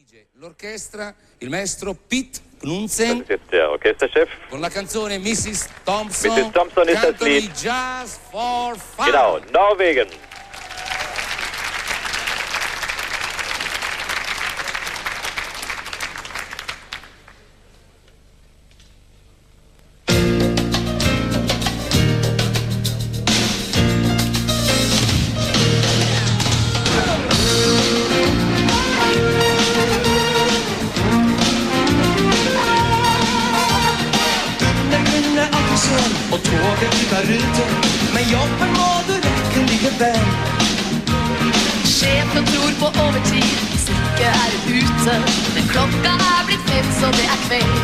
L'orchestra, il maestro Pete Knudsen, der Orchesterchef. con la canzone Mrs. Thompson, Mrs. Thompson ist das cantano Lied. i Jazz for Fun. Genau, Norwegen. Og toget ut av rute, men jobben må du rekke likevel. Sjefen tror på overtid, hvis ikke er det ute. Men klokka er blitt 5, så det er kveld.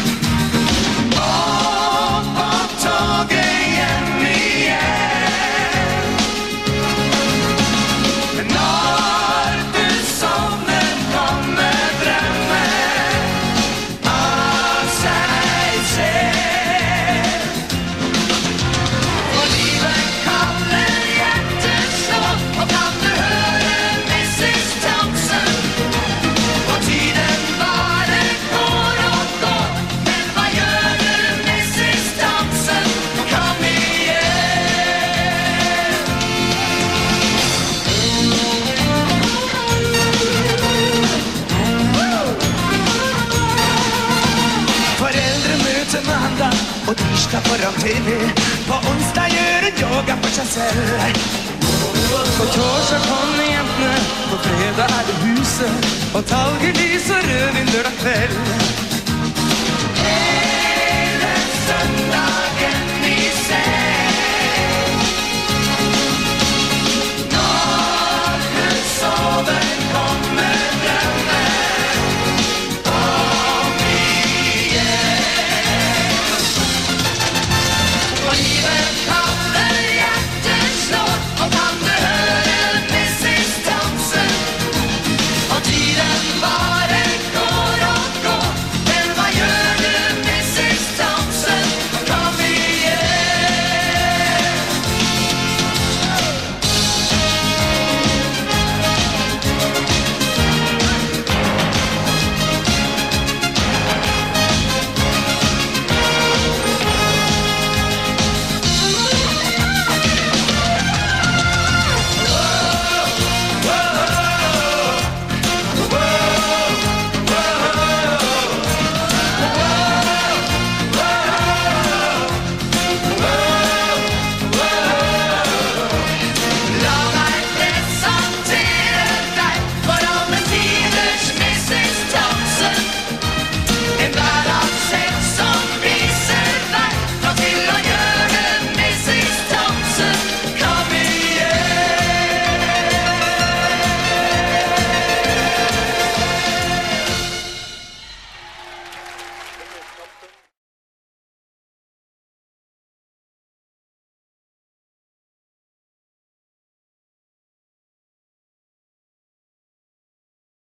Opp på toget hjem igjen. Når du sovner kommer drømmen av seg selv. Og livet kaller hjertet slå, og kan du høre Mrs. Thompson? Og tiden bare går og går, men hva gjør du, Mrs. Thompson? Kom igjen! Foreldremøte mandag og tirsdag foran TV. På onsdag gjør hun yoga for seg selv. På torsdag kommer jentene, på fredag er det huset, og talget lyser rødvin lørdag kveld.